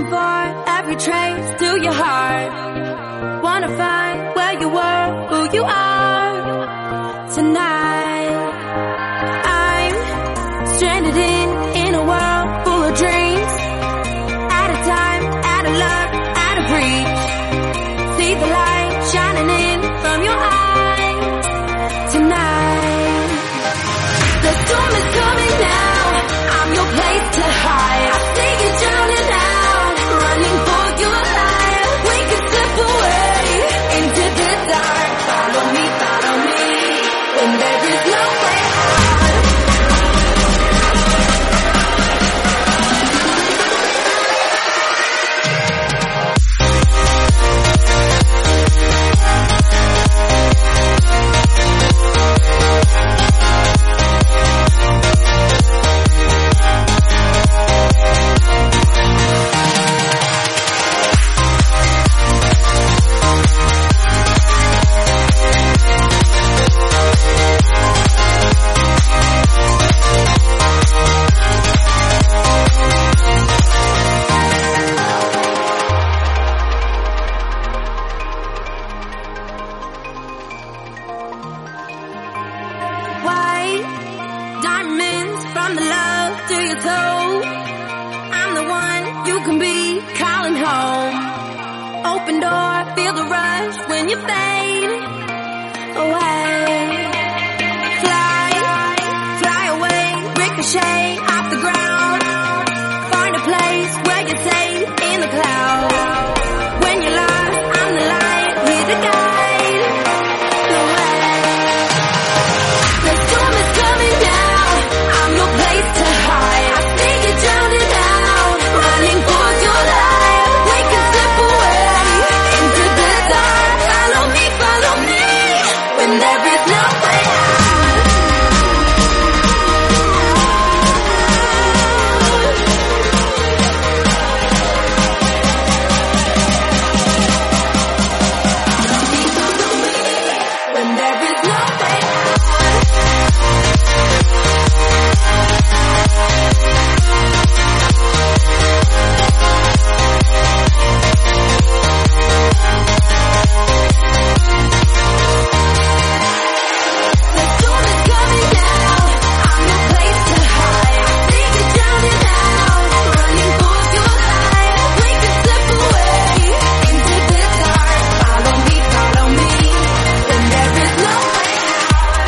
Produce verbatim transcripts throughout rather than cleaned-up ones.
looking for every trace to your heart. Wanna find where you were, who you are tonight. I'm stranded in, in a world full of dreams. Out of time, out of love, out of reach. See the light shining in from your eyes tonight. The storm is coming now, I'm your place to hide. I see you drowning out, running for your life. We can slip away into the dark. Follow me, follow me, when there is no way out. Diamonds from the love to your toe. I'm the one you can be calling home. Open door, feel the rush when you fade away. Fly, fly away, ricochet off the ground. Find a place where you're safe in the clouds. When you're lost, I'm the light, here to guide the way. The storm is coming down, I'm your place to hide. I see you drowning out, running for your life. We can slip away into the dark. Follow me, follow me, when there is no way out. When there is no way out. The storm is coming down, I'm your place to hide. I see you drowning out, running for your life. We can slip away into the dark. Follow me, follow me, when there is no way out.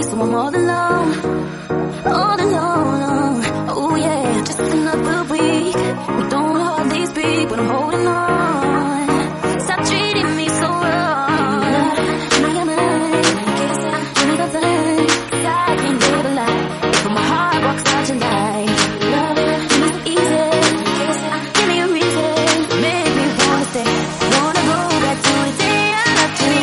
so I'm all alone, all alone. Oh yeah, just another week. We don't hardly speak, but I'm holding on. Stop treating me so wrong. Give me your mind, give me the thing, 'cause I can't live a lie. But my heart walks out tonight. Love it, give me so easy. Give me a reason, make me wanna stay. Wanna go back to the day I loved you.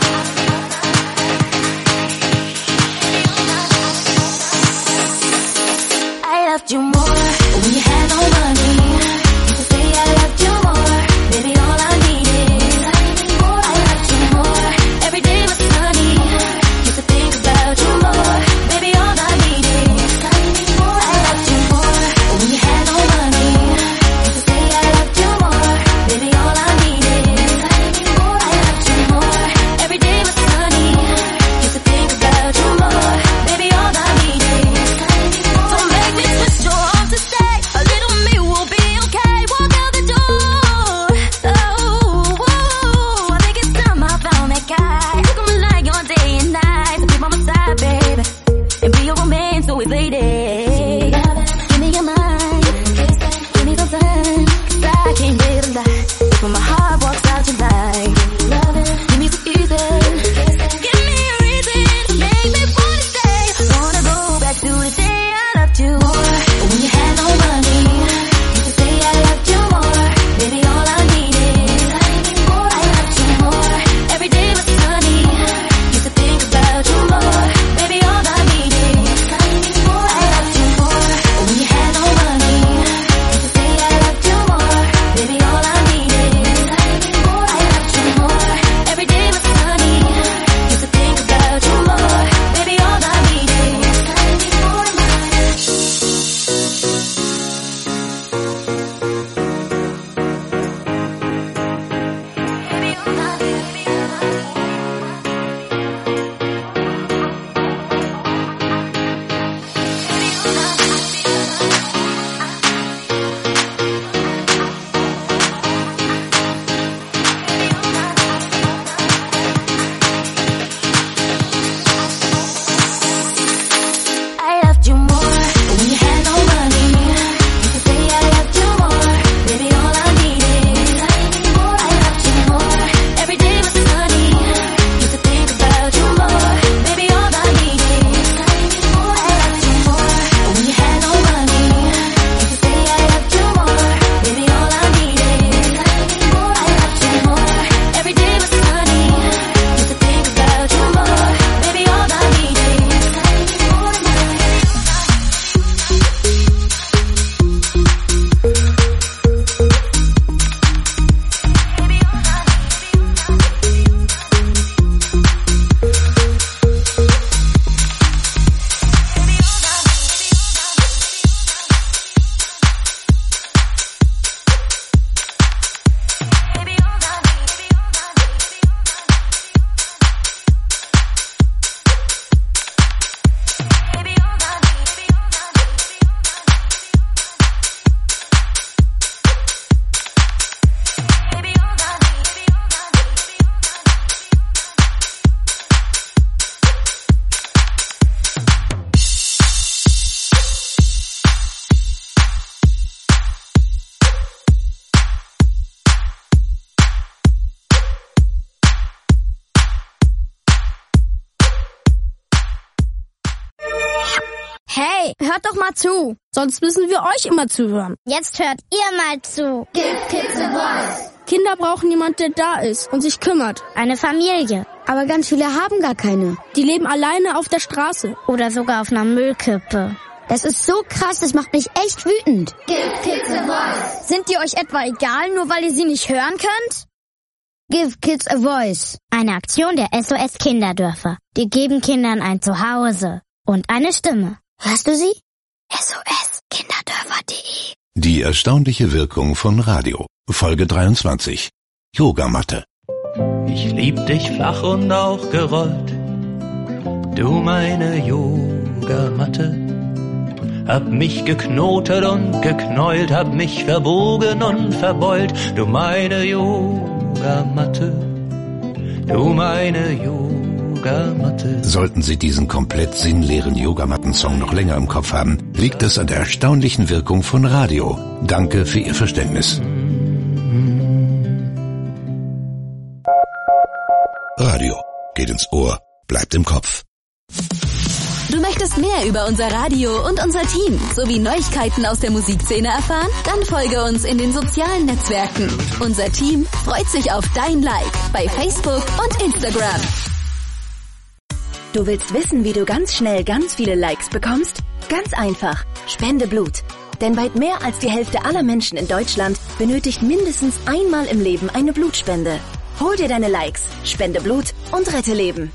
I loved you more when you had no money. Used to say I loved you more, baby, all I needed. I loved you more, every day was sunny. Used to think about you more, baby, all I needed. I loved you more when you had no money. Used to say I loved you more, baby, all I needed. I loved you more, every day was sunny. Used to think about you more, baby, all I needed. Don't make me twist your arm to stay. A little me will be okay. Walk out the door. Oh, oh, I think it's time I found that guy. Who can rely on day and night to be by my side, baby, and be your romance always lady. Give me your mind, give me something, 'cause I can't live a lie. When my heart walks out tonight, give me so easy. Give me a reason, make me wanna stay. Wanna go back to the day I loved you more. When you had no money, used to say I loved you more, baby, all I needed. I loved you more, every day was sunny. Used to think about you more, baby, all I needed. I loved you more when you had no money. Used to say I loved you more, baby, all I needed. I loved you more, every day was sunny. Used to think about you more, baby, all I needed. I loved you more when you had no money. Used to say I loved you more, baby, all I needed. I loved you more, every day was sunny. Used to think about you more, baby, all I needed. I loved you more when you had no money. Used to say I loved you more, baby, all I needed. I loved you more, every day was sunny. Used to think about you more, baby, all I needed. Hey, hört doch mal zu. Sonst müssen wir euch immer zuhören. Jetzt hört ihr mal zu. Give kids a voice. Kinder brauchen jemanden, der da ist und sich kümmert. Eine Familie. Aber ganz viele haben gar keine. Die leben alleine auf der Straße. Oder sogar auf einer Müllkippe. Das ist so krass, das macht mich echt wütend. Give kids a voice. Sind die euch etwa egal, nur weil ihr sie nicht hören könnt? Give Kids a Voice. Eine Aktion der S O S Kinderdörfer. Die geben Kindern ein Zuhause und eine Stimme. Hörst du sie? S O S Kinderdörfer punkt de. Die erstaunliche Wirkung von Radio. Folge dreiundzwanzig. Yogamatte. Ich lieb dich flach und auch gerollt, du meine Yogamatte. Hab mich geknotet und geknäult, hab mich verbogen und verbeult, du meine Yogamatte, du meine Yogamatte. Yogamatte. Sollten Sie diesen komplett sinnleeren Yogamatten-Song noch länger im Kopf haben, liegt es an der erstaunlichen Wirkung von Radio. Danke für Ihr Verständnis. Radio geht ins Ohr, bleibt im Kopf. Du möchtest mehr über unser Radio und unser Team sowie Neuigkeiten aus der Musikszene erfahren? Dann folge uns in den sozialen Netzwerken. Unser Team freut sich auf dein Like bei Facebook und Instagram. Du willst wissen, wie du ganz schnell ganz viele Likes bekommst? Ganz einfach. Spende Blut. Denn weit mehr als die Hälfte aller Menschen in Deutschland benötigt mindestens einmal im Leben eine Blutspende. Hol dir deine Likes, spende Blut und rette Leben.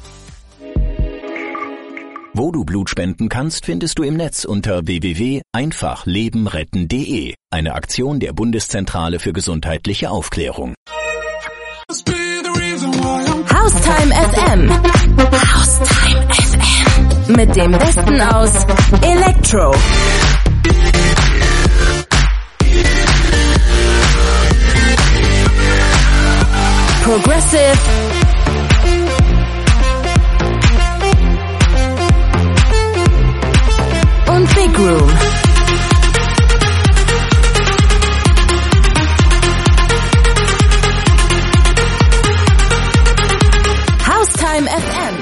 Wo du Blut spenden kannst, findest du im Netz unter w w w punkt einfach leben retten punkt d e. Eine Aktion der Bundeszentrale für gesundheitliche Aufklärung. Haustime F M. Haustime F M. Mit dem Besten aus Elektro, Progressive und Big Room. Haustime F M.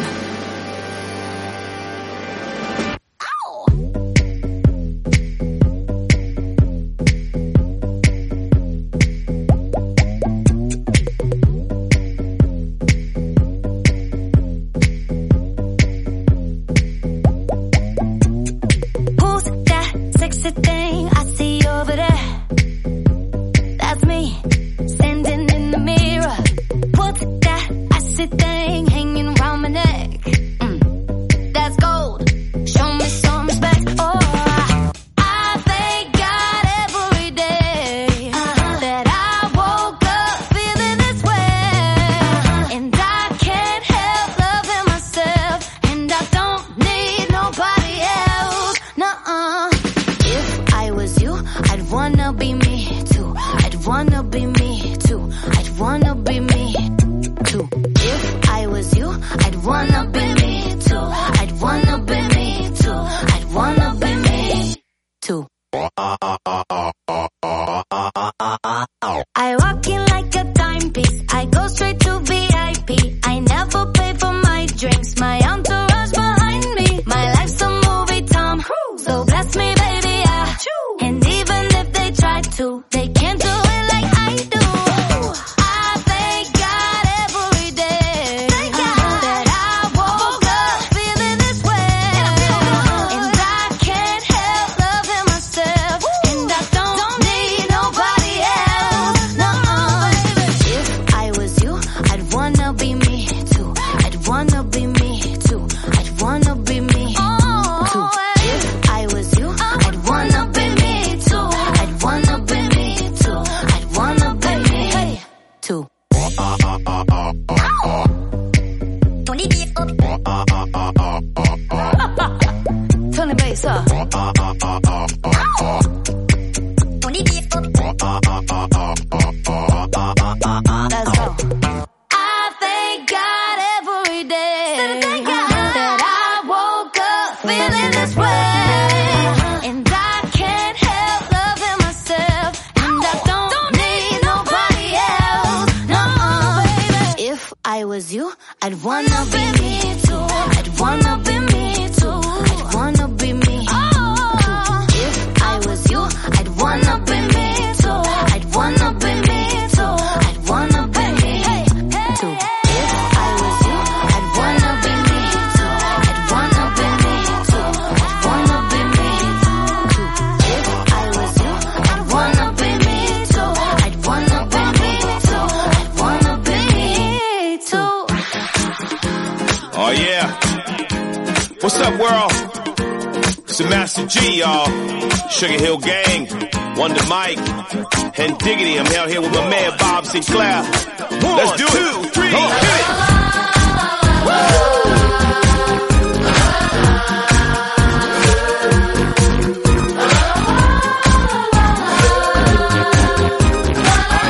Sugar Hill Gang, Wonder Mike, and Diggity. I'm out here with my man Bob Sinclair. One, Let's do two, it. Three, Come on, hit it.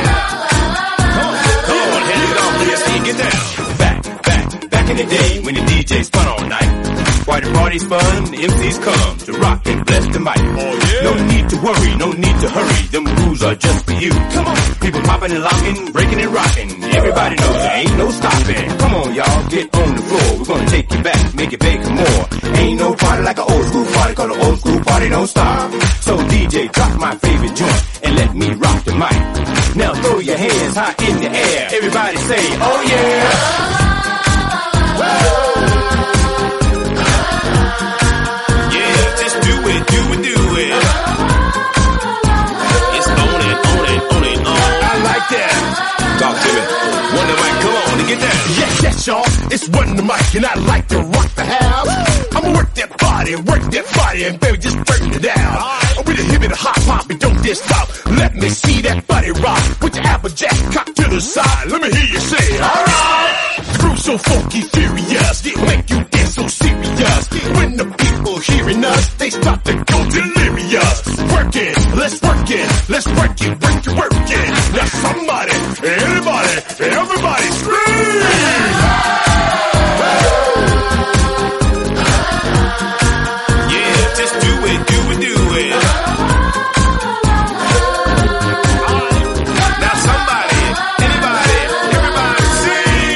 Come on, come on, hand it off. Let me see you get down. Back, back, back in the day when the D always fun. The M Cs come to rock and bless the mic. Oh, yeah. No need to worry, no need to hurry. Them rules are just for you. Come on. People popping and locking, breaking and rocking. Everybody knows there ain't no stopping. Come on, y'all, get on the floor. We're gonna take you back, make it big for more. Ain't no party like an old school party, cause an old school party don't stop. So D J, drop my favorite joint and let me rock the mic. Now throw your hands high in the air. Everybody say, oh yeah. Yeah, just do it, do it, do it. It's on it, on it, on it, on. I like that. Talk to me. Wonder Mike, come on and get down. Yes, yes, y'all. It's Wonder Mike, and I like to rock the house. I'ma work that body, work that body, and baby, just turn it down. Right. With a hip and a hop hop, and don't just stop. Let me see that body rock. With your applejack cock to the side. Let me hear you say, alright. The groove so funky, furious, it make you dance so serious. When the people hearing us, they start to go delirious. Work it, let's work it, let's work it, work it, work it. Now somebody, anybody, everybody scream! Yeah, just do it, do it, do it. Now somebody, anybody, everybody sing!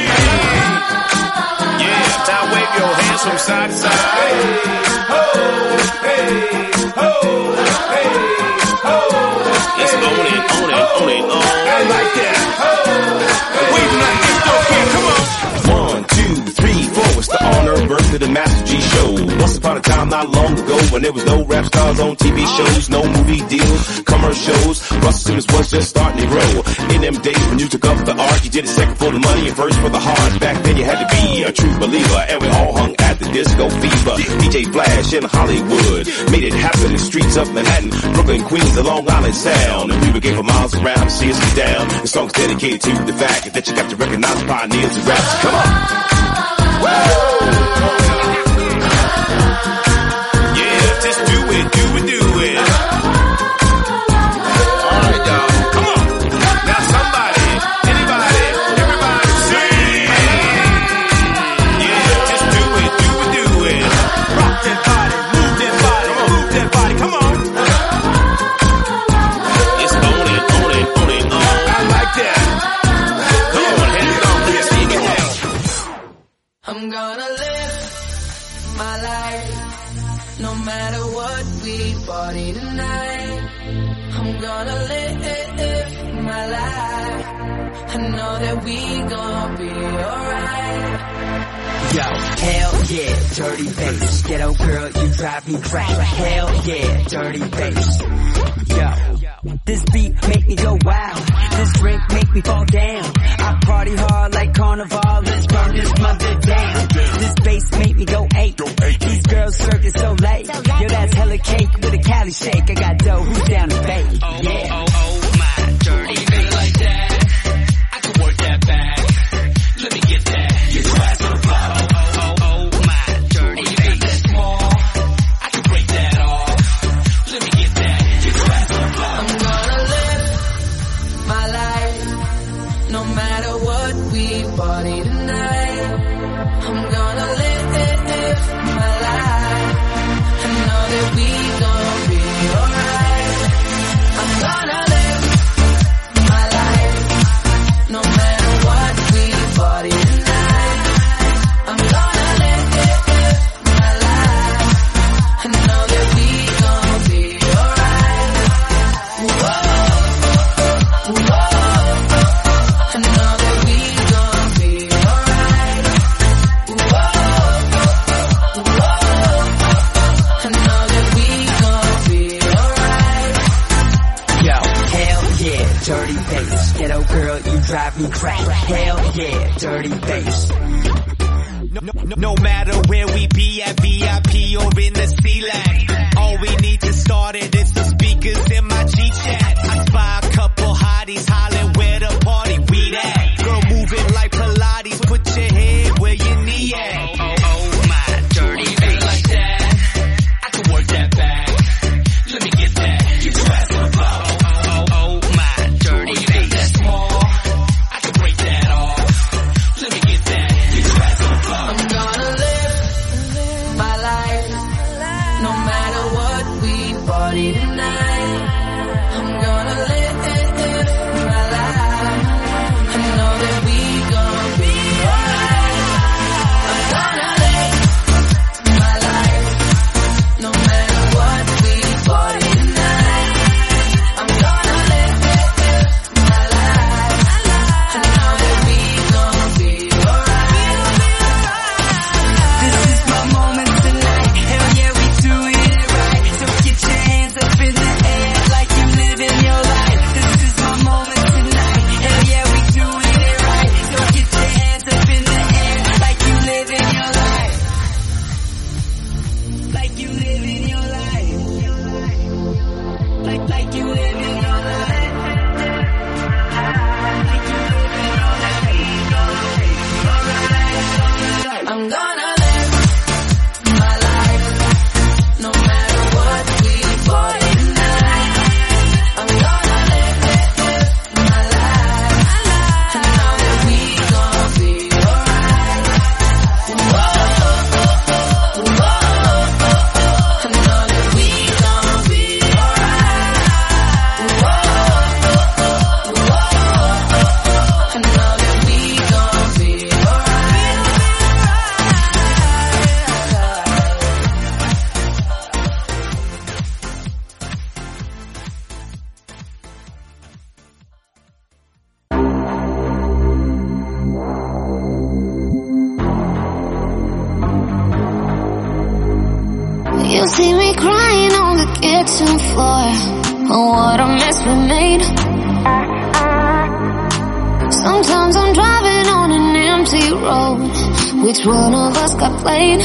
Yeah, now wave your hands from side to side. Hey, ho, hey, ho, hey, ho. It's on it, on it, on it, on. I like that. Waving like this, don't care, come on. One, two, three, four. It's the honor birth of the Master G Show. Once upon a time, not long ago, when there was no rap stars on T V shows, no movie deals, commercials. Russell Simmons was just starting to grow. In them days when you took up the art, you did it second for the money and first for the heart. Back then you had to be a true believer, and we all hung at the Disco Fever. D J Flash in Hollywood made it happen in the streets of Manhattan, Brooklyn, Queens, the Long Island Sound. And people came for miles around to see us get down. The song's dedicated to the fact that you got to recognize pioneers and raps. Come on! Woo! Yeah, just do it, do it, do it. All right, y'all, come on. Now somebody, anybody, everybody sing. Yeah, just do it, do it, do it. Rock that body, move that body, move that body, come on. It's on it, on it, on it, on. I like that. Come on, hands it on, please, see you get down. I'm gonna live my life, no matter what we party tonight. I'm gonna live my life, I know that we gonna be alright. Yo, hell yeah, dirty bass. Ghetto girl, you drive me crazy. Hell yeah, dirty bass. Yo, this beat make me go wild. This drink make me fall down. I party hard like carnival. Let's burn this mother down. This bass make me go eight. These girls circus so late. Yo, that's hella cake with a Cali shake. I got dough, who's down to bake? Yeah. Oh, oh, oh, my dirty bass like that. I can work that back. Let me get that. You try to follow. Oh, oh, oh, my dirty bass. That's small. I can break that off. Let me get that. You try to follow. I'm gonna live my life, no matter what we party tonight. I'm gonna live my life, I know that we gonna be alright. I'm gonna live my life, no matter what we party tonight. I'm gonna live my life, I know that we gonna be alright. Whoa, whoa, I know that we gonna be alright. Whoa, whoa, I know that we gonna be alright. Yo, hell yeah, dirty bass. Ghetto girl, you drive me crazy. Hell yeah, dirty bass. No, no, no matter where we be at V I P or in the C-Lag, all we need to start it is the speakers in my G-Chat. I spy a couple hotties hollering where the party we at. Girl, move it like Pilates, put your head where your knee at. Oh, oh, oh, my dirty bass like that. I can work that back. Let me get that. You try to follow. Oh, oh, oh, my dirty bass. That's small. I can break that off. Let me get that. You try to follow. I'm gonna live my life, like you living your life. Like you living your life. I'm gonna live my life, no matter what we boy tonight. I'm gonna live, live, live my life. I know that we gon' be alright. Whoa, whoa, whoa. I know that we gon' be alright. Whoa, whoa, whoa. I know that we gon' be alright. You see me crying on the kitchen floor. Oh, what a mess we made. Sometimes I'm driving on an empty road. Which one of us got played?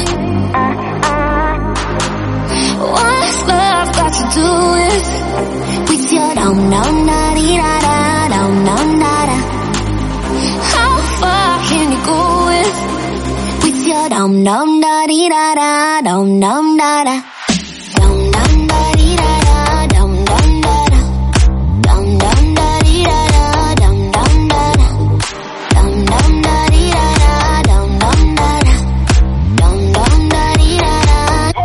What's love got to do with with your dum dum da dee da da dum dum da da? How far can you go with with your dum dum da dee da da dum dum da da? Dum dum da dee da da dum dum da da. Dum dum da dee da da dum dum da da. Dum dum da dee da da dum dum da da. Dum dum da dee da da.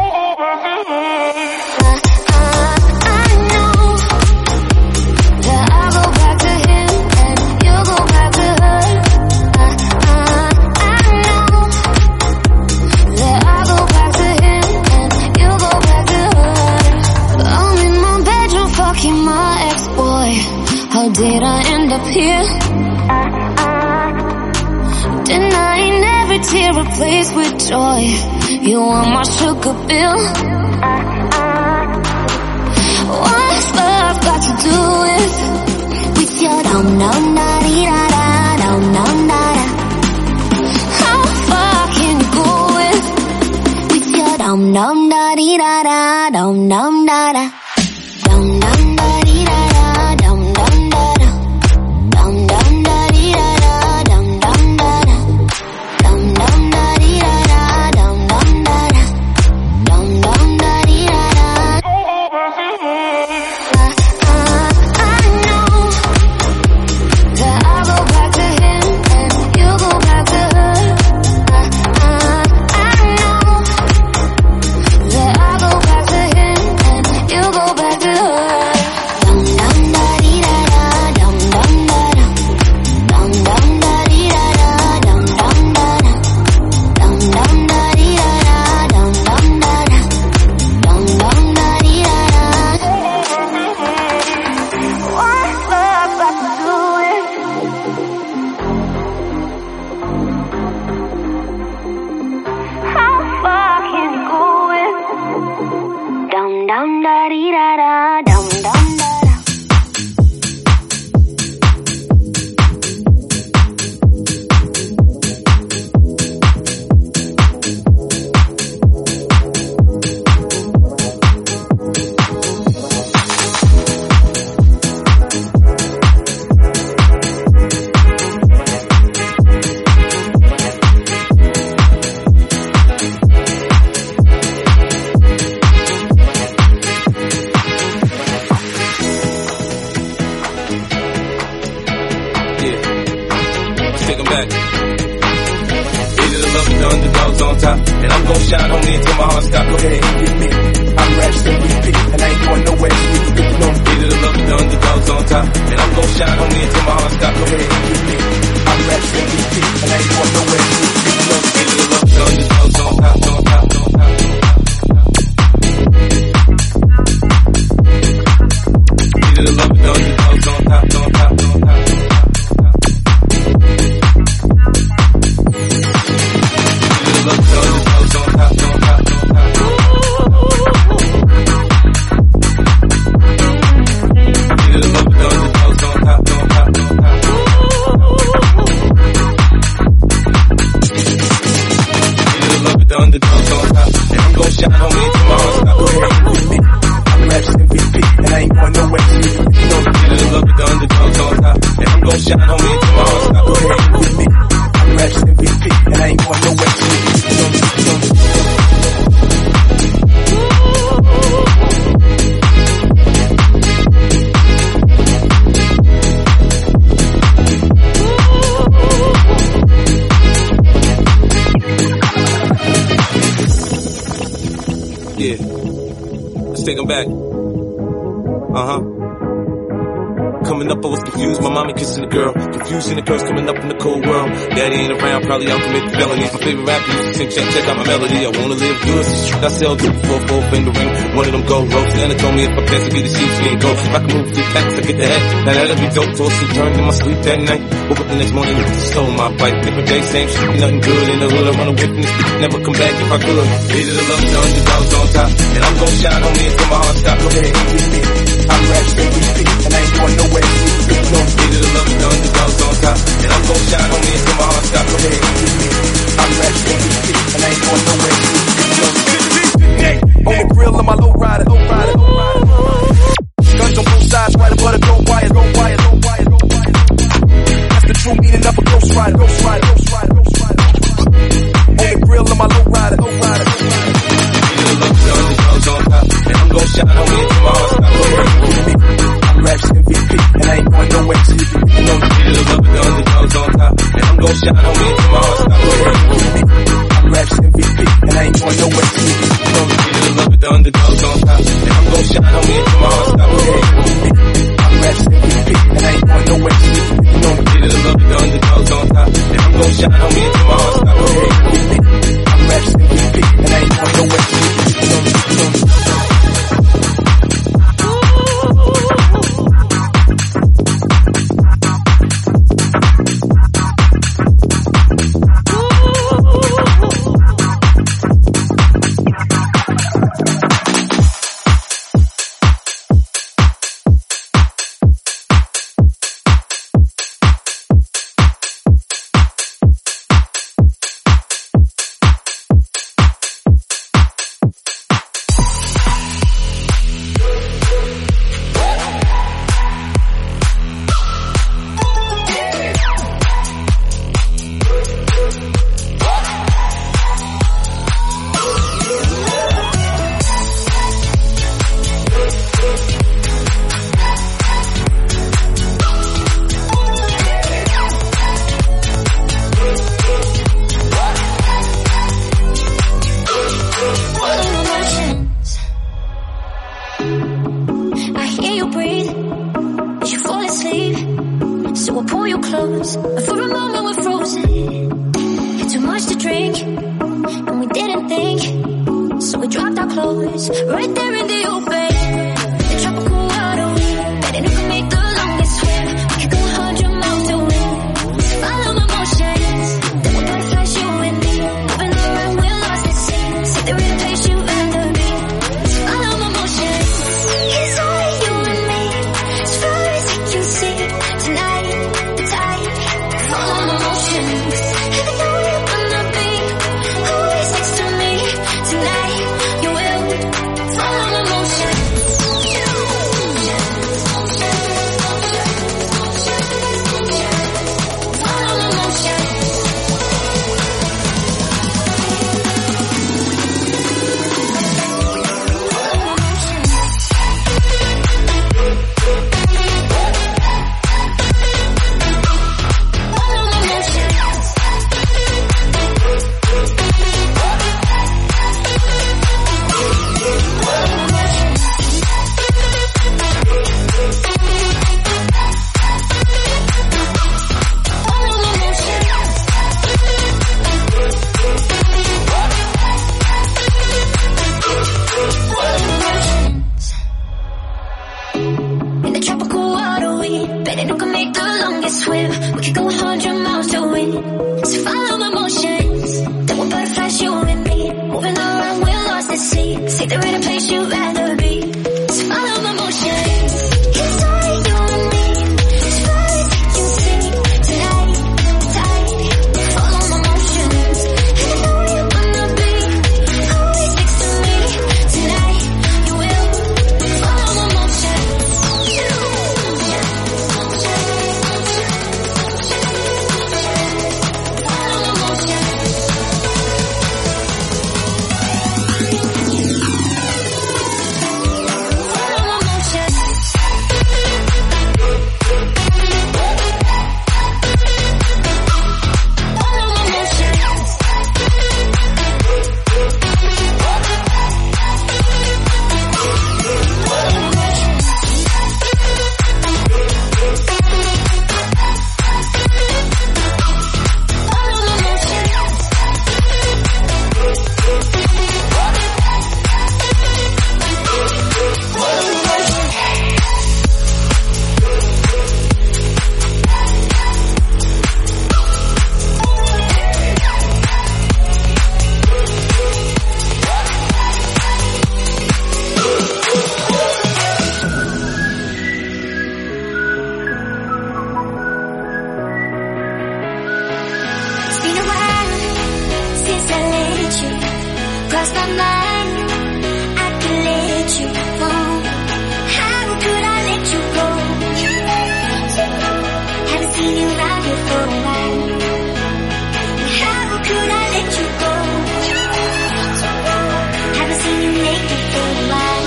I know that I'll go back to him and you'll go back to her. I know that I'll go back to him and you'll go back to her. I'm in my bedroom fucking my ex-boy. How did I end up here? Denying every tear replaced with joy. You want my sugar bill? What's love got to do with with your dum dum da dee da da dum dum da da? How far can you go with with your dum dum da dee da da dum dum da da? Dum dum da dee da da dum dum da da. Dum dum da dee da da dum dum da da. Dum dum da dee da da dum dum da da. Dum dum da dee da da. I know that I'll go back to him and you'll go back to her. I know that I'll go back to him and you'll go back to her. Dum dum da dee da da dum dum da da. Dum dum da dee da da dum dum da da. Dum dum da dee da da dum dum da da. Dum dum da dee da da. What's love got to do with? How far can you go with? Dum dum da dee da da dum dum da da. Take 'em back. Either the love of the underdogs on top, and I'm gon' shine on me until my heart stops. Go ahead and get me. I'm raps and repeat, and I ain't going nowhere. So you can get on. Either the love of the underdogs on top, and I'm gon' shine on me until my heart stops. Go ahead and get me. I'm raps and repeat, and I ain't going nowhere. So you can get on. Either the love of the underdogs on top, on top, on top, on top. Either the love of the underdogs on top, on top, on top, on top. Don't way. You know the feeling of love with the underdogs on top. And I'm gon' shine on me until my heart stop. Go ahead and with me. I'm Raps M V P, and I ain't going nowhere. You know the, you know the. Yeah, let's take them back. Uh-huh. Coming up, I was confused. My mommy kissing the girl. Confusing the girls coming up in the cold world. Daddy ain't around, probably out committing felonies. My favorite rapper used to sing, check, check out my melody. I wanna live good. I sell good before four finger ring. One of them gold ropes. Anna told me if I pass, I get the sheepskin gold. If I can move through packs, I get the hat. Now that'll be dope. Tossed and turned in my sleep that night. Woke up the next morning and stole my bike. Different day, same shit, nothing good in the hood. I run away from this bitch, never come back if I could. Hated the love, the underdogs on top. And I'm gon' shine on me until my heart stop. Go ahead and get me. I'm Raps M V P, and I ain't going nowhere. No, hated the love, the underdogs on top. And I'm gon' shine on me until my heart stop. Go ahead and get me. I'm Raps M V P, and I ain't going nowhere. On the grill of my low rider, low rider, low rider. Guns on both sides, right above the gold wires, gold wires, gold wires, gold wires. That's the true meaning of a ghost rider, ghost rider, ghost rider, ghost rider. On the grill of my low rider, low rider, low rider. Hated the love, the underdogs on top. And I'm gon' shine on me until my heart stop. Go ahead and get me. I'm Raps M V P, and I ain't going nowhere. You know the feeling of love with the underdogs on top. And I'm gon' shine on me until my heart stop. Go ahead and get me. I'm Raps M V P, and I ain't going nowhere. You know the feeling of love with the underdogs on top. And I'm gon' shine on me until my heart stop. Go ahead and get me. I'm Raps M V P, and I ain't going nowhere. You know the feeling of love with the underdogs on top. And I'm gon' shine on me until my heart stop. Go ahead and get me. I'm Raps M V P, and I ain't going nowhere. You know the, you know the. crossed my mind. I could let you go. How could I let you go? Haven't seen you around here for a while. How could I let you go? Haven't seen you naked for a while.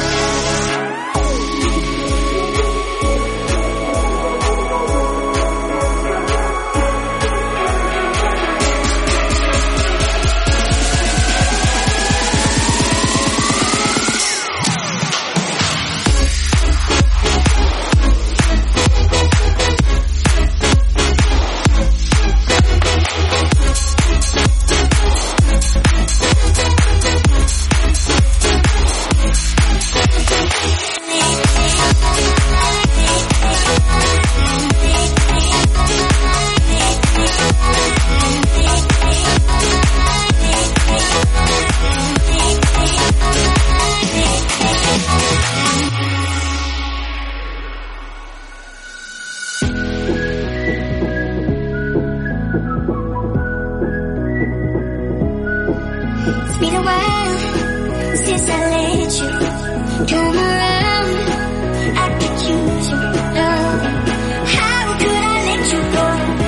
It's been a while since I let you come around. I could use your love. How could I let you go?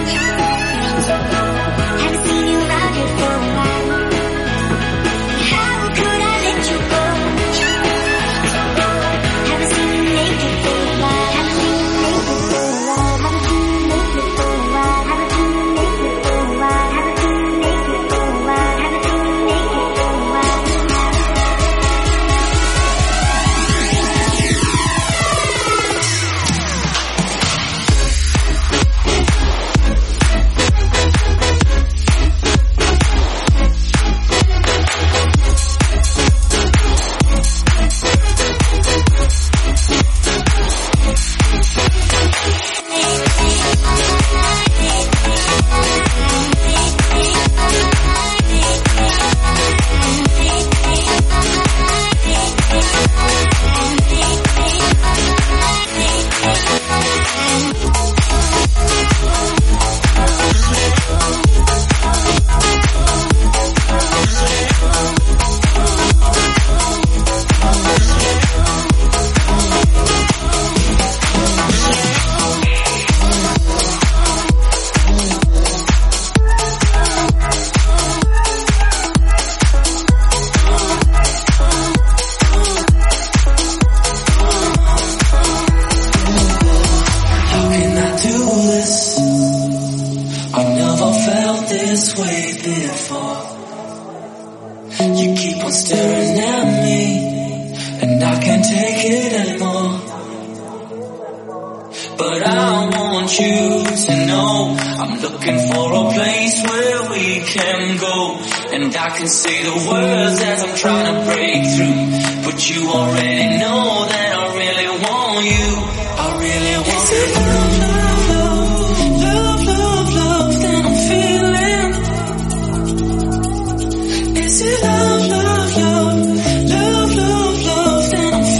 Haven't seen you around here for a while. How could I let you go? Haven't seen you naked for a while. Haven't seen you naked for a while. Haven't seen you naked for a while. Haven't seen you naked for a while. Haven't seen you naked for a while. Haven't seen you naked for a while. I can say the words as I'm trying to break through, but you already know that I really want you. I really want you. Love, love, love, love that I'm feeling. Is it love, love, love, love, love, love that I'm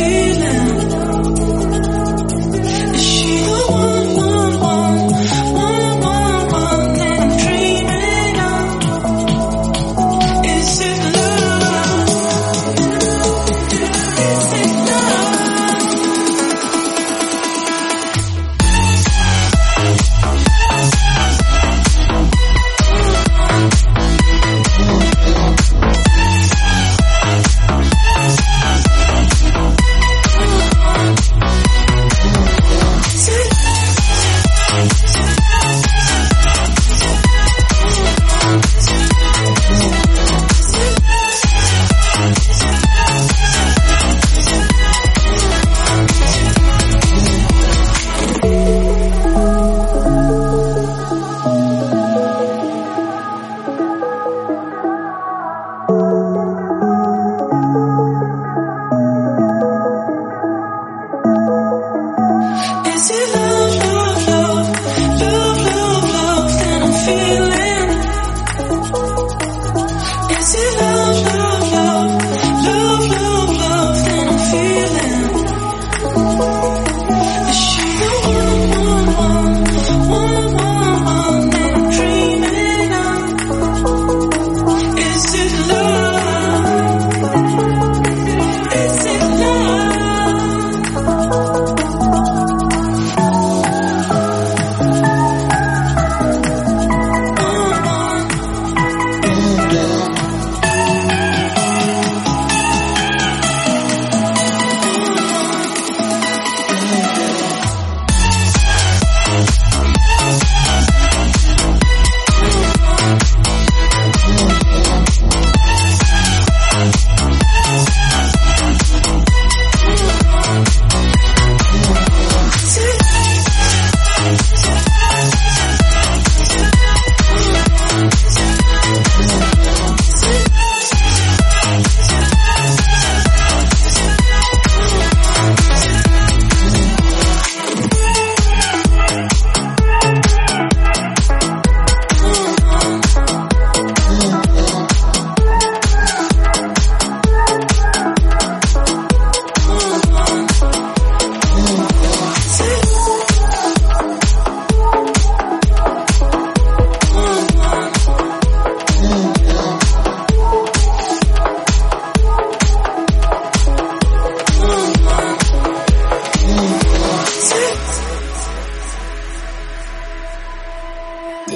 feeling? Is she the one, one, one, one, one, one that I'm dreaming of? Is it love? Is it love?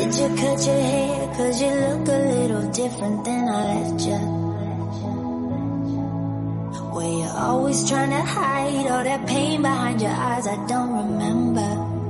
Did you cut your hair? Cause you look a little different than I left you. Were you always trying to hide all that pain behind your eyes? I don't remember.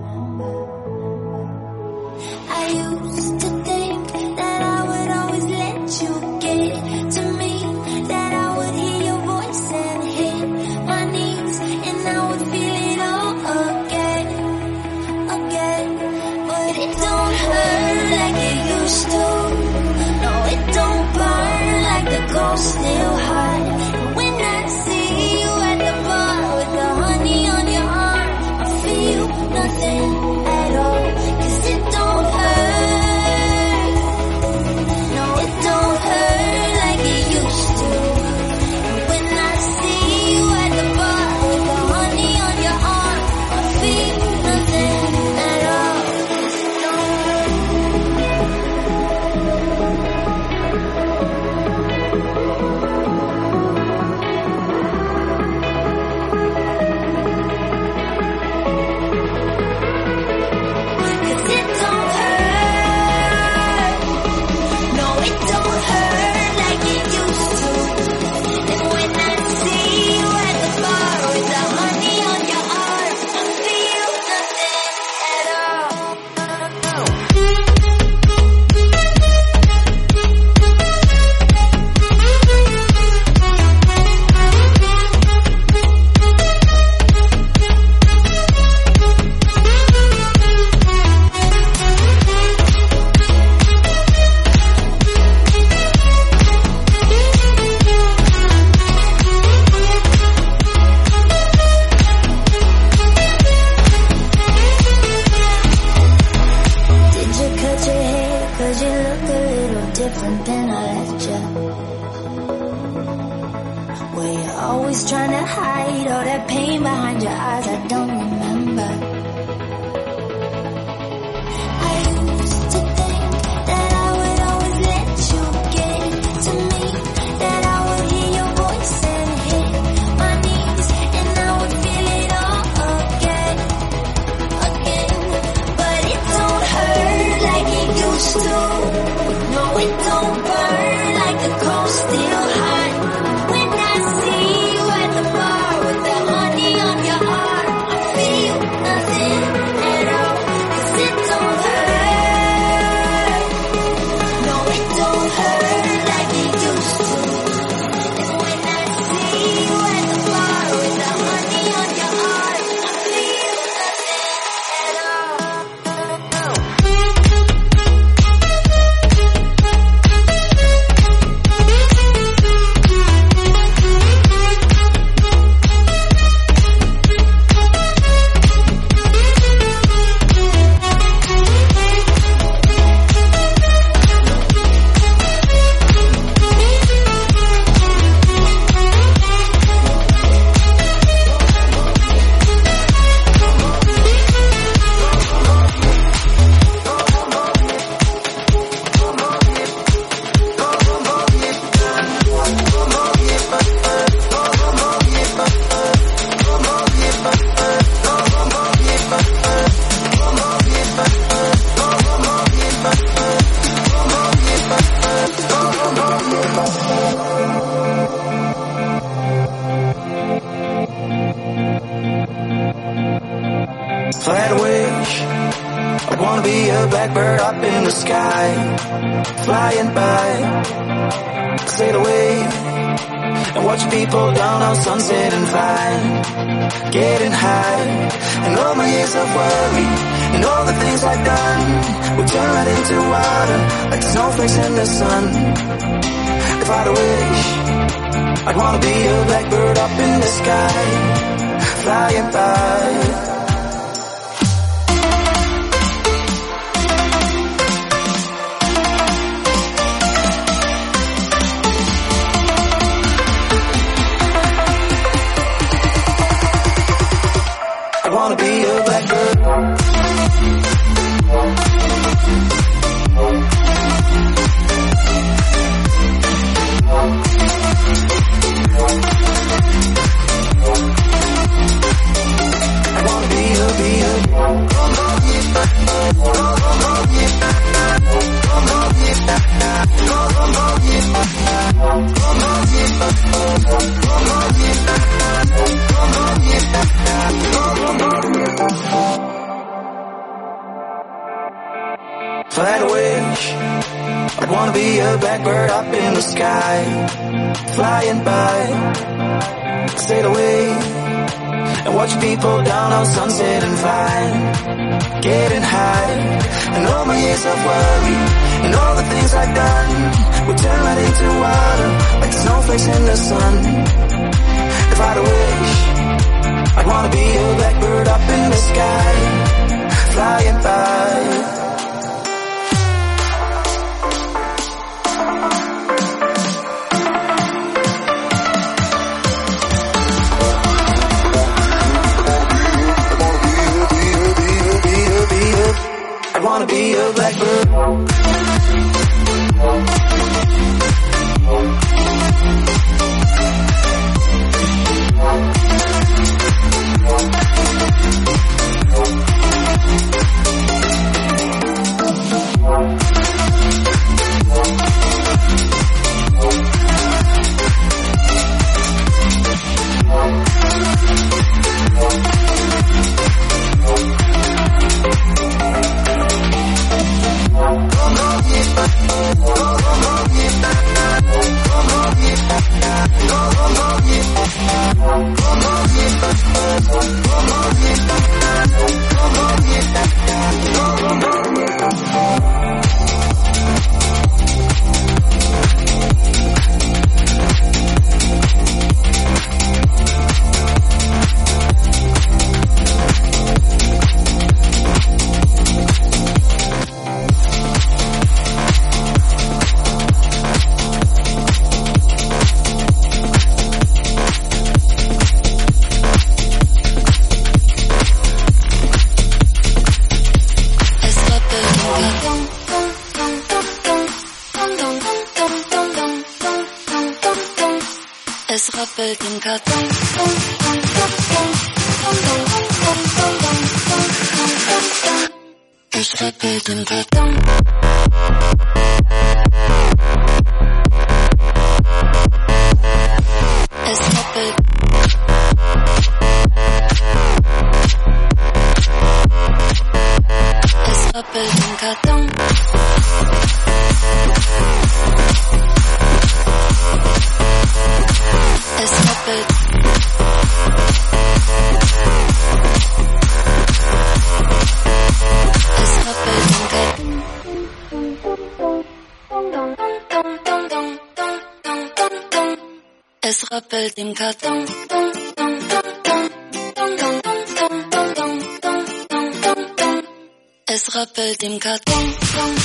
I used to think that I would always let you get to me, that I would hear your voice and hit my knees, and I would feel it all again, again. But it don't hurt like it used to. No, it don't burn like the ghost still hot. When I see you at the bar with the honey on your arm, I feel nothing at all. Cause it don't hurt. No, it don't hurt like it used to. When I see you at the bar with the honey on your arm, I feel nothing at all. Cause it don't Cause it don't hurt. No, it don't hurt like it used to. And when I see you at the bar with the honey on your arm, I feel nothing at all. Did you cut your hair? Cause you look a little different than I left you. Were you always trying to hide all that pain behind your eyes? I don't remember. I used to think that I would always let you get to me, that I would hear your voice and hit my knees, and I would feel it all again, again. But it don't hurt like it used to. No, it don't burn like the coast still hot. When I see you at the bar with the honey on your arm, I feel nothing at all. Cause it don't hurt. No, it don't hurt like it used to. And when I see you at the bar with the honey on your arm, I feel nothing at all. If I had a wish, I'd wanna be a blackbird up in the sky, flying by, sail away, and watch people down on sunset and fly, getting high, and all my years of worry, and all the things I've done, will turn right into water, like snowflakes in the sun. If I had a wish, I'd wanna be a blackbird up in the sky, flying by. I wanna be a blackbird. I wanna fly away. I wanna be a blackbird up in the sky, flying by, sail away, and watch people down on Sunset and Vine, getting high, and all my years of worry, and all the things I've done, will turn right into water, like the snowflakes in the sun. If I'd wish, I'd wanna be a blackbird up in the sky, flying by. I wanna be a blackbird. Es rappelt im Karton. Es rappelt im Karton. Es rappelt. Es rappelt im Karton. Es rappelt. Es rappelt im Karton. Es rappelt im Karton. Es rappelt im Karton.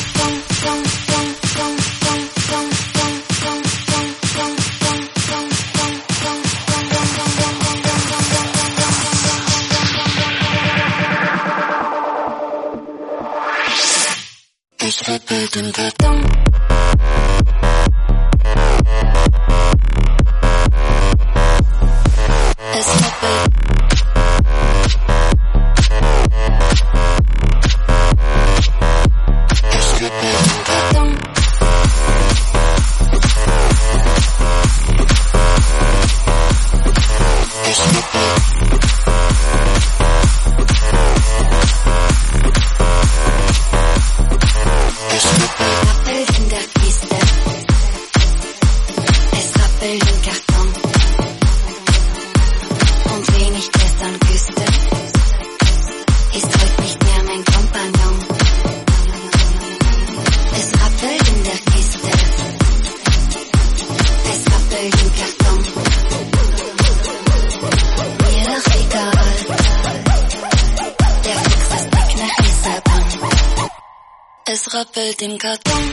Es rappelt im Karton. Es rappelt. Es rappelt im Karton. Es rappelt. Es rappelt in der Kiste. Es rappelt im Karton. Und wen ich gestern küsste, ist heute nicht mehr mein Kompagnon. Es rappelt in der Kiste. Es rappelt im Karton. Mir doch egal. Der Fuchs ist weg nach Lissabon. Es rappelt im Karton.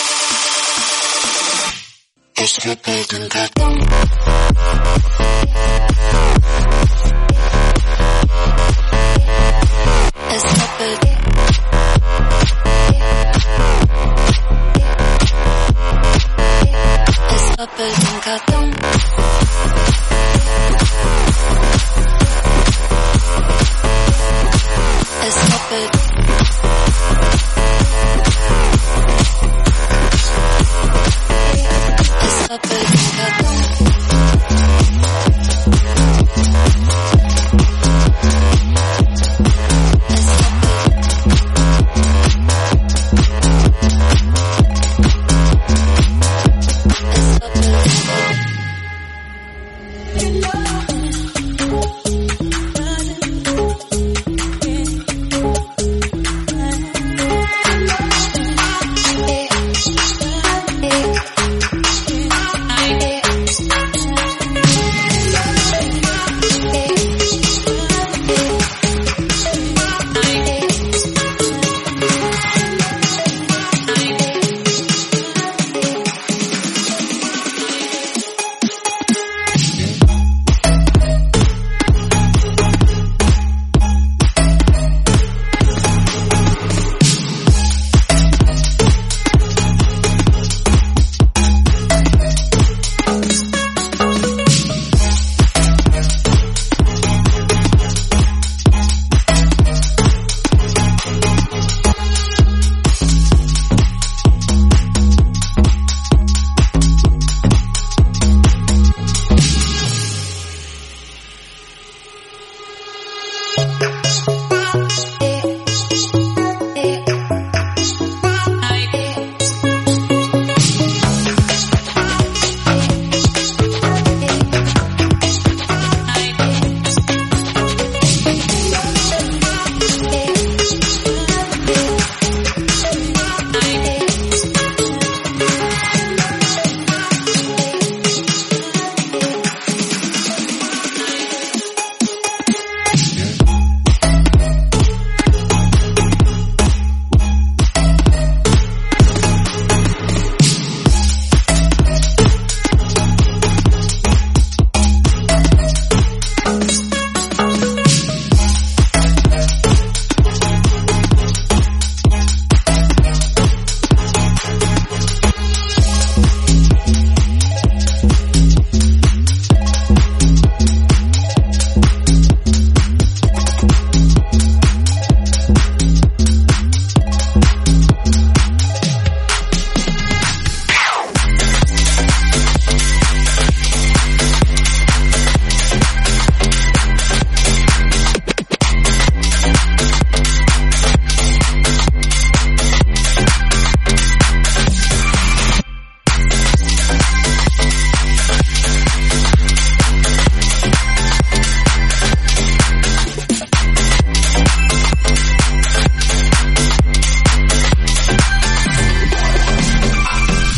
Es rappelt im Karton.